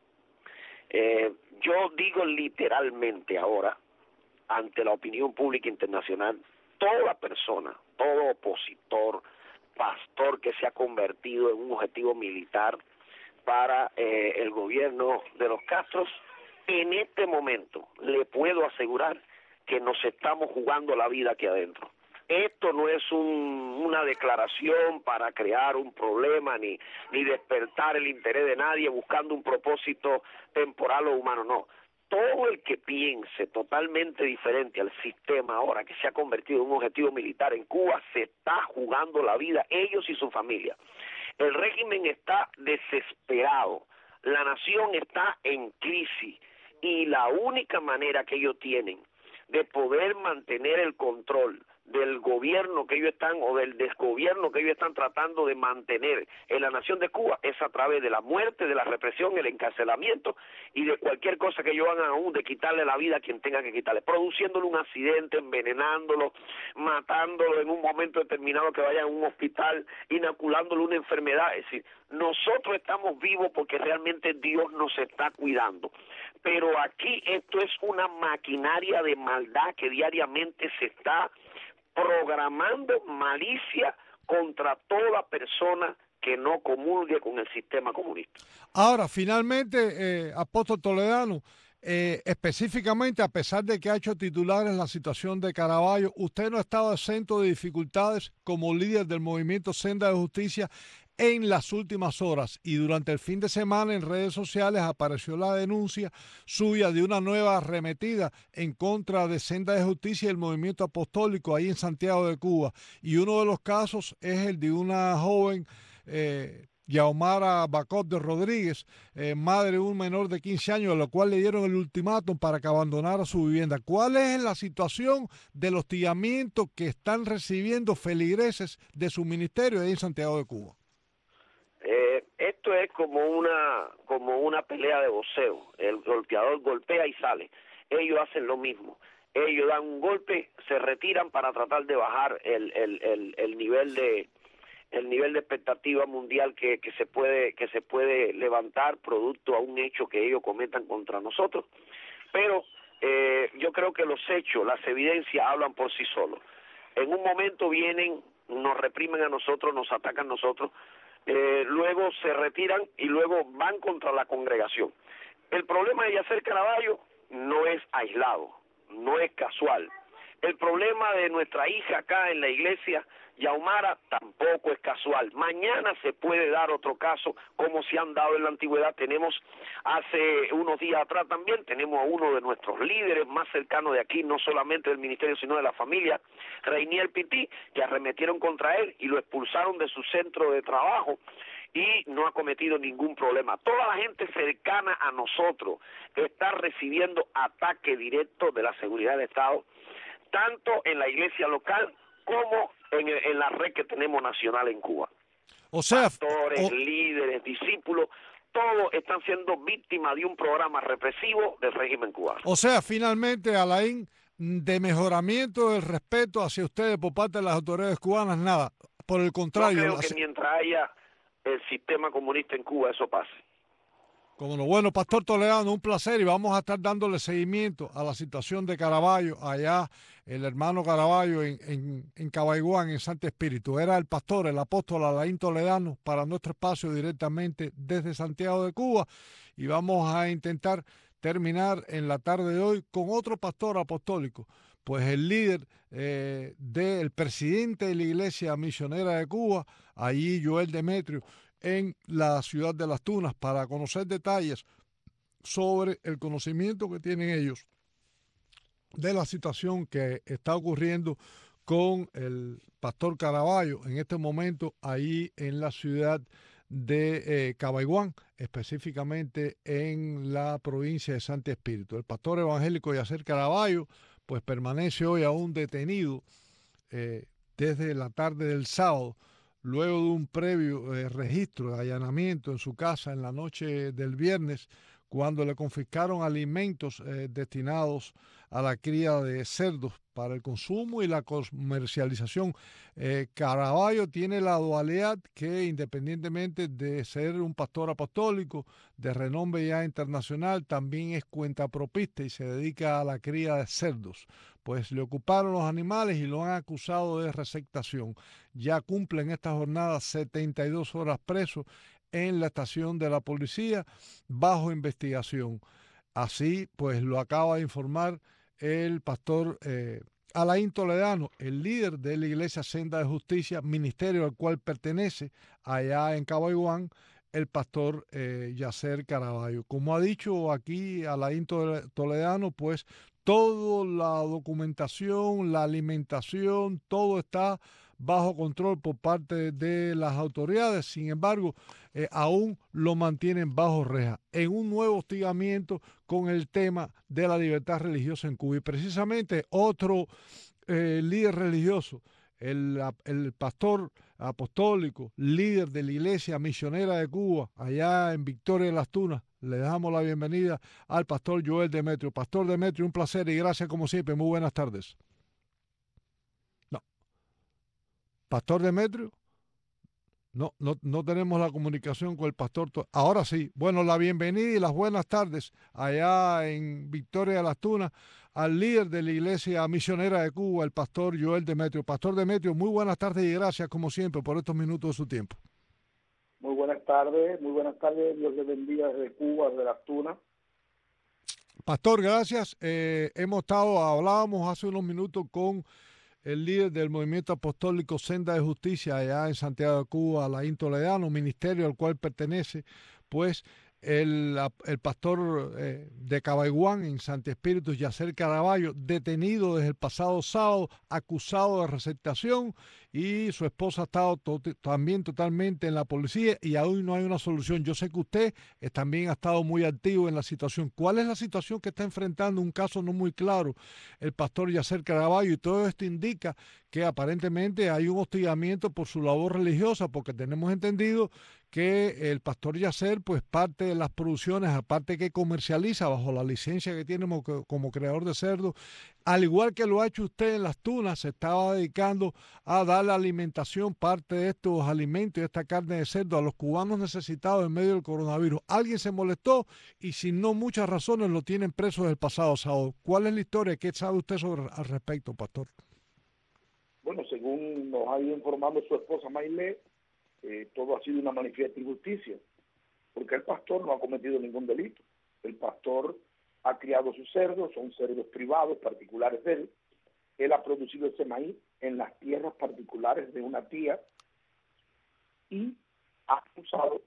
Yo digo literalmente ahora, ante la opinión pública internacional, toda persona, todo opositor, pastor que se ha convertido en un objetivo militar para el gobierno de los Castros, en este momento le puedo asegurar que nos estamos jugando la vida aquí adentro. Esto no es una declaración para crear un problema ni despertar el interés de nadie buscando un propósito temporal o humano, no. Todo el que piense totalmente diferente al sistema ahora que se ha convertido en un objetivo militar en Cuba se está jugando la vida, ellos y su familia. El régimen está desesperado, la nación está en crisis y la única manera que ellos tienen de poder mantener el control del gobierno que ellos están o del desgobierno que ellos están tratando de mantener en la nación de Cuba es a través de la muerte, de la represión, el encarcelamiento y de cualquier cosa que ellos hagan aún, de quitarle la vida a quien tenga que quitarle, produciéndole un accidente, envenenándolo, matándolo en un momento determinado que vaya a un hospital, inoculándole una enfermedad. Es decir, nosotros estamos vivos porque realmente Dios nos está cuidando. Pero aquí esto es una maquinaria de maldad que diariamente se está programando malicia contra toda persona que no comulgue con el sistema comunista. Ahora, finalmente, apóstol Toledano, específicamente, a pesar de que ha hecho titulares la situación de Caraballo, usted no ha estado exento de dificultades como líder del movimiento Senda de Justicia en las últimas horas, y durante el fin de semana en redes sociales apareció la denuncia suya de una nueva arremetida en contra de Senda de Justicia y el movimiento apostólico ahí en Santiago de Cuba, y uno de los casos es el de una joven Yaomara Bacot de Rodríguez, madre de un menor de 15 años, a lo cual le dieron el ultimátum para que abandonara su vivienda. ¿Cuál es la situación del hostigamiento que están recibiendo feligreses de su ministerio ahí en Santiago de Cuba? Esto es como una pelea de boxeo. El golpeador golpea y sale. Ellos hacen lo mismo. Ellos dan un golpe, se retiran para tratar de bajar el nivel de expectativa mundial que se puede levantar producto a un hecho que ellos cometan contra nosotros. Pero yo creo que los hechos, las evidencias hablan por sí solos. En un momento vienen, nos reprimen a nosotros, nos atacan a nosotros, luego se retiran y luego van contra la congregación. El problema de Yacer Caraballo no es aislado, no es casual. El problema de nuestra hija acá en la iglesia, Yaomara, tampoco es casual. Mañana se puede dar otro caso, como se han dado en la antigüedad. Tenemos hace unos días atrás también, tenemos a uno de nuestros líderes más cercanos de aquí, no solamente del ministerio, sino de la familia, Reinier Pití, que arremetieron contra él y lo expulsaron de su centro de trabajo. y no ha cometido ningún problema. Toda la gente cercana a nosotros está recibiendo ataque directo de la seguridad del Estado, tanto en la iglesia local como en la red que tenemos nacional en Cuba. O sea, pastores, líderes, discípulos, todos están siendo víctimas de un programa represivo del régimen cubano. O sea, finalmente, Alain, de mejoramiento del respeto hacia ustedes por parte de las autoridades cubanas, nada. Por el contrario. No creo que mientras haya el sistema comunista en Cuba eso pase. Como no. Bueno, Pastor Toledano, un placer, y vamos a estar dándole seguimiento a la situación de Caraballo, allá el hermano Caraballo en Cabaiguán, en Santo Espíritu. Era el pastor, el apóstol Alain Toledano, para nuestro espacio directamente desde Santiago de Cuba, y vamos a intentar terminar en la tarde de hoy con otro pastor apostólico, pues el líder del presidente de la Iglesia Misionera de Cuba, allí Joel Demetrio, en la ciudad de Las Tunas, para conocer detalles sobre el conocimiento que tienen ellos de la situación que está ocurriendo con el pastor Caraballo en este momento ahí en la ciudad de Cabaiguán, específicamente en la provincia de Santo Espíritu. El pastor evangélico Yacer Caraballo pues permanece hoy aún detenido desde la tarde del sábado, luego de un previo registro de allanamiento en su casa en la noche del viernes, cuando le confiscaron alimentos destinados a la cría de cerdos para el consumo y la comercialización. Caraballo tiene la dualidad que, independientemente de ser un pastor apostólico de renombre ya internacional, también es cuentapropista y se dedica a la cría de cerdos. Pues le ocuparon los animales y lo han acusado de receptación. Ya cumple en esta jornada 72 horas preso en la estación de la policía bajo investigación. Así pues lo acaba de informar el pastor Alain Toledano, el líder de la Iglesia Senda de Justicia, ministerio al cual pertenece allá en Cabaiguán el pastor Yacer Caraballo. Como ha dicho aquí Alain Toledano, pues toda la documentación, la alimentación, todo está bajo control por parte de las autoridades. Sin embargo, aún lo mantienen bajo reja en un nuevo hostigamiento con el tema de la libertad religiosa en Cuba. Y precisamente otro líder religioso, el pastor apostólico, líder de la Iglesia Misionera de Cuba, allá en Victoria de las Tunas, le damos la bienvenida al pastor Joel Demetrio. Pastor Demetrio, un placer y gracias como siempre. Muy buenas tardes. Pastor Demetrio, no tenemos la comunicación con el pastor. Ahora sí. Bueno, la bienvenida y las buenas tardes allá en Victoria de las Tunas al líder de la Iglesia Misionera de Cuba, el pastor Joel Demetrio. Pastor Demetrio, muy buenas tardes y gracias como siempre por estos minutos de su tiempo. Muy buenas tardes, Dios les bendiga desde Cuba, desde las Tunas. Pastor, gracias. Hablábamos hace unos minutos con el líder del movimiento apostólico Senda de Justicia allá en Santiago de Cuba, Alain Toledano, ministerio al cual pertenece pues el pastor de Cabaiguán en Santo Espíritu, Yacer Caraballo, detenido desde el pasado sábado, acusado de receptación, y su esposa ha estado también totalmente en la policía y aún no hay una solución. Yo sé que usted también ha estado muy activo en la situación. ¿Cuál es la situación que está enfrentando? Un caso no muy claro el pastor Yacer Caraballo, y todo esto indica que aparentemente hay un hostigamiento por su labor religiosa, porque tenemos entendido que el pastor Yacer, pues parte de las producciones, aparte que comercializa bajo la licencia que tiene como creador de cerdo, al igual que lo ha hecho usted en Las Tunas, se estaba dedicando a darle alimentación, parte de estos alimentos y esta carne de cerdo a los cubanos necesitados en medio del coronavirus. Alguien se molestó y sin no muchas razones lo tienen preso desde el pasado sábado. ¿Cuál es la historia? ¿Qué sabe usted al respecto, pastor? Bueno, según nos ha ido informando su esposa Maile, todo ha sido una manifiesta injusticia, porque el pastor no ha cometido ningún delito. El pastor ha criado sus cerdos, son cerdos privados, particulares de él. Él ha producido ese maíz en las tierras particulares de una tía y ha usado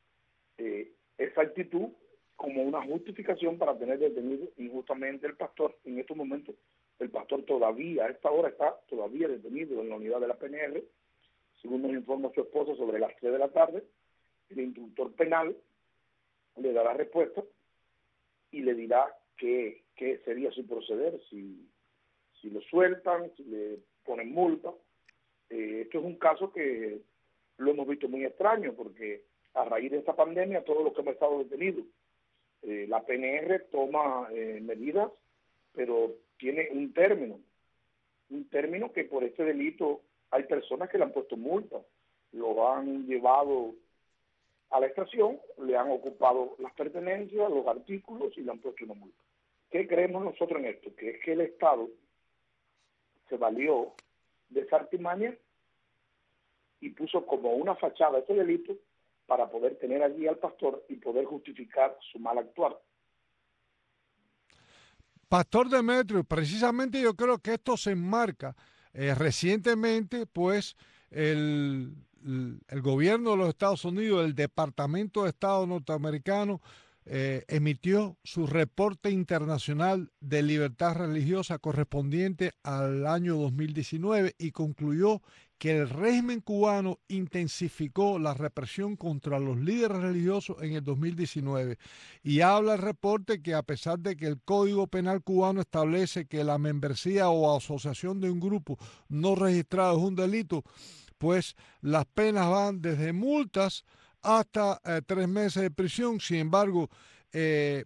esa actitud como una justificación para tener detenido injustamente el pastor. En estos momentos, el pastor todavía, a esta hora, está todavía detenido en la unidad de la PNR, según nos informa su esposa, sobre las 3 de la tarde, el instructor penal le dará respuesta y le dirá qué sería su proceder, si lo sueltan, si le ponen multa. Esto es un caso que lo hemos visto muy extraño, porque a raíz de esta pandemia, todos los que hemos estado detenidos, la PNR toma medidas, pero tiene un término que por este delito hay personas que le han puesto multa, lo han llevado a la estación, le han ocupado las pertenencias, los artículos y le han puesto una multa. ¿Qué creemos nosotros en esto? Que es que el Estado se valió de esa artimaña y puso como una fachada ese delito para poder tener allí al pastor y poder justificar su mal actuar. Pastor Demetrio, precisamente yo creo que esto se enmarca recientemente, pues el gobierno de los Estados Unidos, el Departamento de Estado norteamericano, emitió su reporte internacional de libertad religiosa correspondiente al año 2019 y concluyó que el régimen cubano intensificó la represión contra los líderes religiosos en el 2019. Y habla el reporte que a pesar de que el Código Penal cubano establece que la membresía o asociación de un grupo no registrado es un delito, pues las penas van desde multas hasta 3 meses de prisión. Sin embargo, el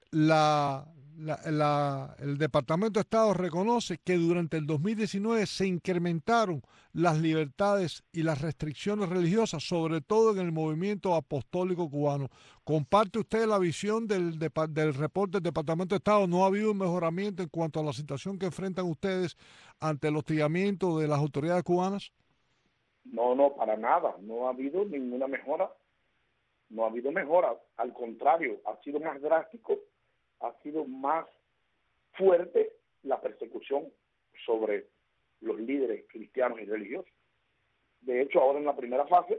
Departamento de Estado reconoce que durante el 2019 se incrementaron las libertades y las restricciones religiosas, sobre todo en el movimiento apostólico cubano. ¿Comparte usted la visión del reporte del Departamento de Estado? ¿No ha habido un mejoramiento en cuanto a la situación que enfrentan ustedes ante el hostigamiento de las autoridades cubanas? No, para nada. No ha habido ninguna mejora. No ha habido mejora. Al contrario, ha sido más drástico, ha sido más fuerte la persecución sobre los líderes cristianos y religiosos. De hecho, ahora en la primera fase,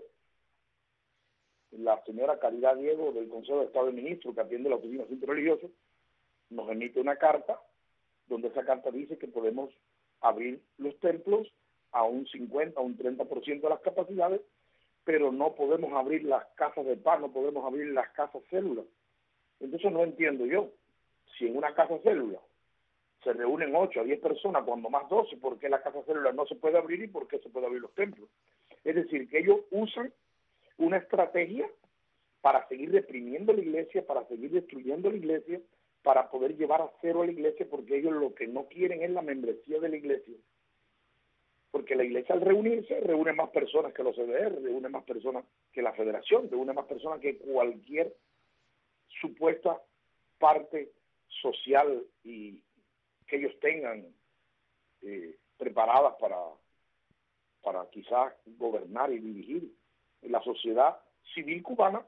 la señora Caridad Diego del Consejo de Estado de Ministros, que atiende la Oficina de Asuntos Religiosos, nos emite una carta donde esa carta dice que podemos abrir los templos a un 50, a un 30% de las capacidades, pero no podemos abrir las casas de paz, no podemos abrir las casas células. Entonces no entiendo yo, si en una casa célula se reúnen 8 a 10 personas, cuando más 12, ¿por qué la casa célula no se puede abrir y por qué se puede abrir los templos? Es decir, que ellos usan una estrategia para seguir reprimiendo la iglesia, para seguir destruyendo la iglesia, para poder llevar a cero a la iglesia, porque ellos lo que no quieren es la membresía de la iglesia. Porque la iglesia al reunirse, reúne más personas que los CDR, reúne más personas que la federación, reúne más personas que cualquier supuesta parte social y que ellos tengan preparadas para quizás gobernar y dirigir. La sociedad civil cubana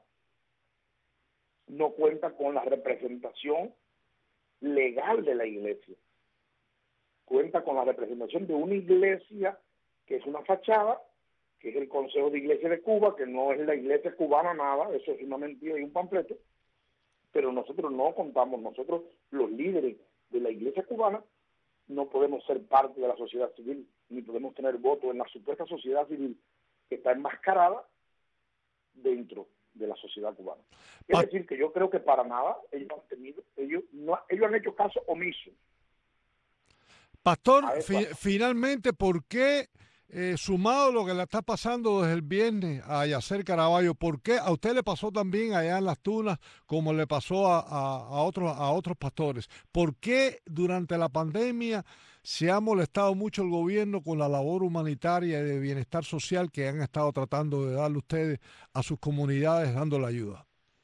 no cuenta con la representación legal de la iglesia. Cuenta con la representación de una iglesia que es una fachada, que es el Consejo de Iglesia de Cuba, que no es la iglesia cubana nada, eso es una mentira y un panfleto, pero nosotros no contamos, nosotros los líderes de la iglesia cubana no podemos ser parte de la sociedad civil, ni podemos tener voto en la supuesta sociedad civil que está enmascarada dentro de la sociedad cubana. Es decir, que yo creo que para nada ellos han hecho caso omiso. Pastor, finalmente, ¿por qué, sumado a lo que le está pasando desde el viernes a Yacer Caraballo, por qué a usted le pasó también allá en Las Tunas como le pasó a otros pastores? ¿Por qué durante la pandemia se ha molestado mucho el gobierno con la labor humanitaria y de bienestar social que han estado tratando de darle ustedes a sus comunidades, dándole ayuda?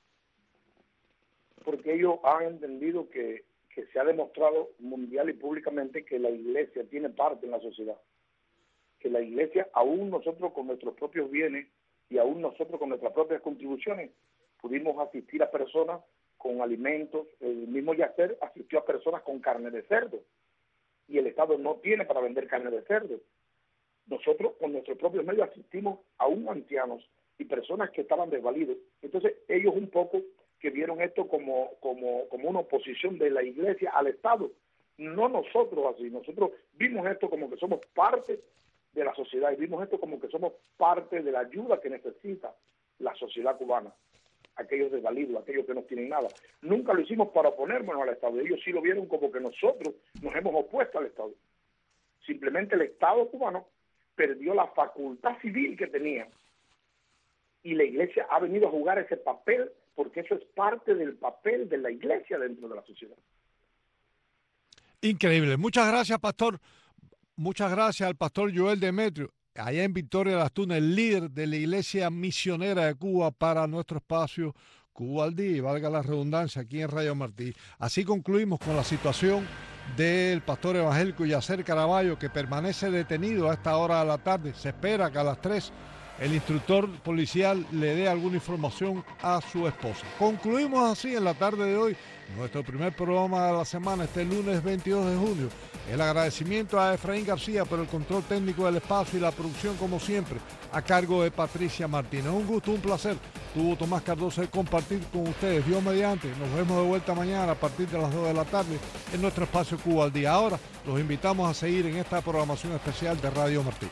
Porque ellos han entendido que se ha demostrado mundial y públicamente que la iglesia tiene parte en la sociedad. Que la iglesia, aún nosotros con nuestros propios bienes y aún nosotros con nuestras propias contribuciones, pudimos asistir a personas con alimentos. El mismo Yacer asistió a personas con carne de cerdo y el Estado no tiene para vender carne de cerdo. Nosotros con nuestros propios medios asistimos aún ancianos y personas que estaban desvalidos. Entonces ellos un poco que vieron esto como una oposición de la iglesia al Estado. No nosotros así, nosotros vimos esto como que somos parte de la sociedad y vimos esto como que somos parte de la ayuda que necesita la sociedad cubana, aquellos desvalidos, aquellos que no tienen nada. Nunca lo hicimos para oponernos al Estado. Ellos sí lo vieron como que nosotros nos hemos opuesto al Estado. Simplemente el Estado cubano perdió la facultad civil que tenía. Y la Iglesia ha venido a jugar ese papel, porque eso es parte del papel de la Iglesia dentro de la sociedad. Increíble. Muchas gracias, pastor. Muchas gracias al pastor Joel Demetrio, allá en Victoria de las Tunas, el líder de la Iglesia Misionera de Cuba, para nuestro espacio Cuba al Día, y valga la redundancia, aquí en Radio Martí. Así concluimos con la situación del pastor evangélico Yacer Caraballo, que permanece detenido a esta hora de la tarde. Se espera que a las 3 el instructor policial le dé alguna información a su esposa. Concluimos así en la tarde de hoy nuestro primer programa de la semana, este lunes 22 de junio. El agradecimiento a Efraín García por el control técnico del espacio y la producción, como siempre, a cargo de Patricia Martínez. Un gusto, un placer. Tuvo Tomás Cardoso de compartir con ustedes. Dios mediante, nos vemos de vuelta mañana a partir de las 2 de la tarde en nuestro espacio Cuba al Día. Ahora los invitamos a seguir en esta programación especial de Radio Martí.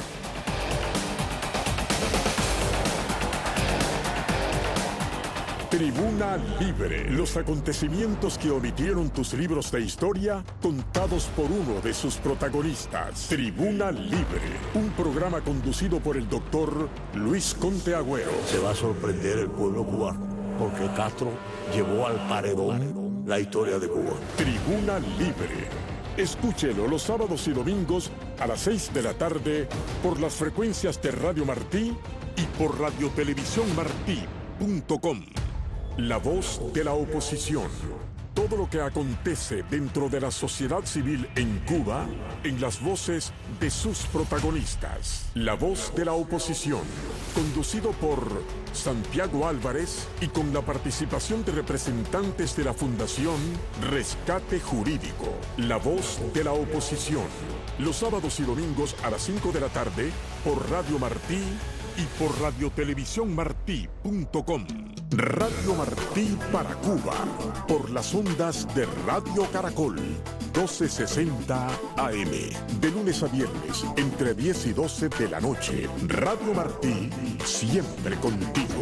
Tribuna Libre, los acontecimientos que omitieron tus libros de historia, contados por uno de sus protagonistas. Tribuna Libre, un programa conducido por el doctor Luis Conte Agüero. Se va a sorprender el pueblo cubano, porque Castro llevó al paredón la historia de Cuba. Tribuna Libre. Escúchelo los sábados y domingos a las 6 de la tarde por las frecuencias de Radio Martí y por radiotelevisiónmartí.com. La voz de la oposición. Todo lo que acontece dentro de la sociedad civil en Cuba, en las voces de sus protagonistas. La voz de la oposición, conducido por Santiago Álvarez y con la participación de representantes de la Fundación Rescate Jurídico. La voz de la oposición. Los sábados y domingos a las 5 de la tarde por Radio Martí y por radiotelevisiónmartí.com. Radio Martí para Cuba, por las ondas de Radio Caracol, 1260 AM, de lunes a viernes, entre 10 y 12 de la noche. Radio Martí, siempre contigo.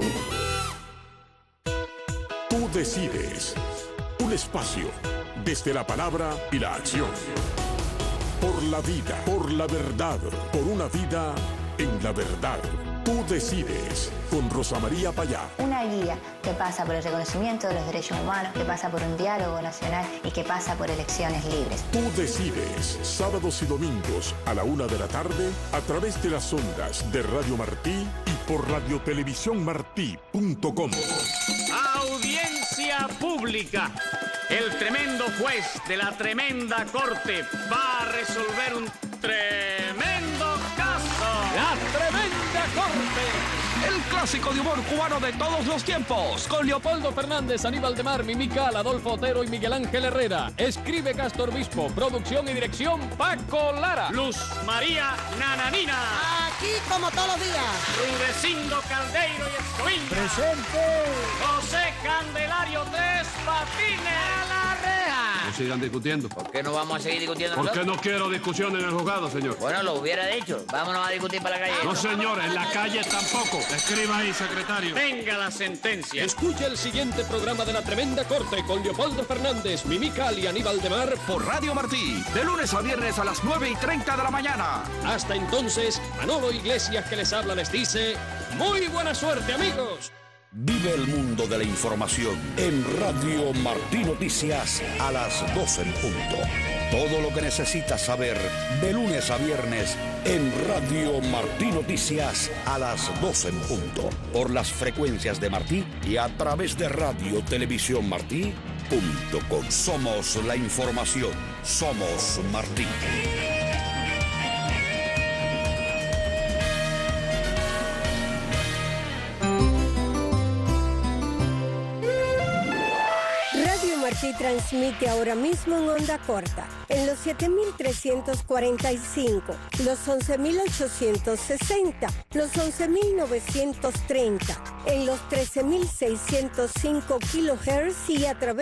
Tú decides. Un espacio, desde la palabra y la acción. Por la vida, por la verdad, por una vida en la verdad. Tú decides, con Rosa María Payá. Una guía que pasa por el reconocimiento de los derechos humanos, que pasa por un diálogo nacional y que pasa por elecciones libres. Tú decides, sábados y domingos a la 1 de la tarde, a través de las ondas de Radio Martí y por radiotelevisiónmartí.com. Audiencia pública. El tremendo juez de la tremenda corte va a resolver un tremendo caso. La tremenda corte. El clásico de humor cubano de todos los tiempos. Con Leopoldo Fernández, Aníbal de Mar, Mimical, Adolfo Otero y Miguel Ángel Herrera. Escribe Castro Obispo. Producción y dirección Paco Lara. Luz María Nananina. Aquí como todos los días. Rudecindo Caldeiro y Escoviña. Presente. José Candelario Tres Patines. A la reja. No sigan discutiendo. ¿Por qué no vamos a seguir discutiendo? Porque no quiero discusión en el juzgado, señor. Bueno, lo hubiera dicho. Vámonos a discutir para la calle. No, señor, en la calle tampoco. Escriba ahí, secretario. Venga la sentencia. Escucha el siguiente programa de La Tremenda Corte con Leopoldo Fernández, Mimical y Aníbal de Mar por Radio Martí. De lunes a viernes a las 9:30 de la mañana. Hasta entonces, Manolo Iglesias, que les habla, les dice: muy buena suerte, amigos. Vive el mundo de la información en Radio Martí Noticias a las 12 en punto. Todo lo que necesitas saber de lunes a viernes en Radio Martí Noticias a las 12 en punto. Por las frecuencias de Martí y a través de radiotelevisiónmartí.com. Somos la información. Somos Martí. Martí transmite ahora mismo en onda corta, en los 7.345, los 11.860, los 11.930, en los 13.605 kHz y a través